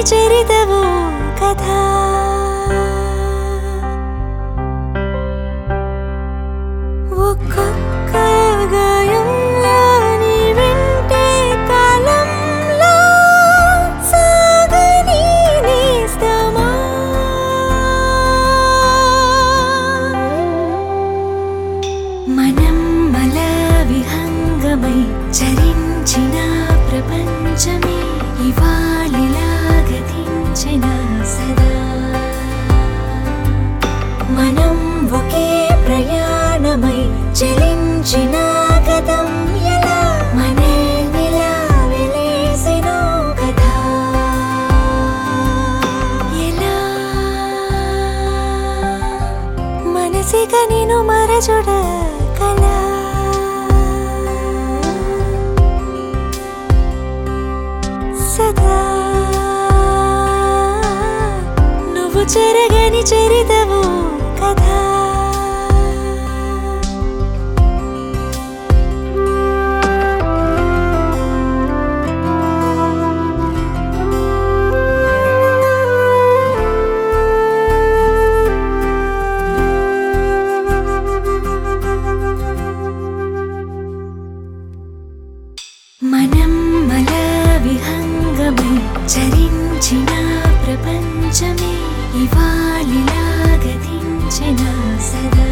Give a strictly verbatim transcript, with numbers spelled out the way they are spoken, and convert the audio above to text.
చరితవో కథ ఒక్కొక్క గాయంలో నీ వెంటే కాలంలో సాగని నేస్తమా మనం మల విహంగమై చరించిన ప్రపంచమే ఇవాళిలా గతించిన సదా మనం ఒకే ప్రయాణమై చలించిన గతం ఎలా మనే నిలా వెలేసెనో కదా ఎలా మనసిక నిను మరచుడ కలా సదా నువ్వు చెరగని చరితవో కథ మనం మల విహంగమై చరించిన ప్రపంచమే ఇవాళిలా గతించిన సదా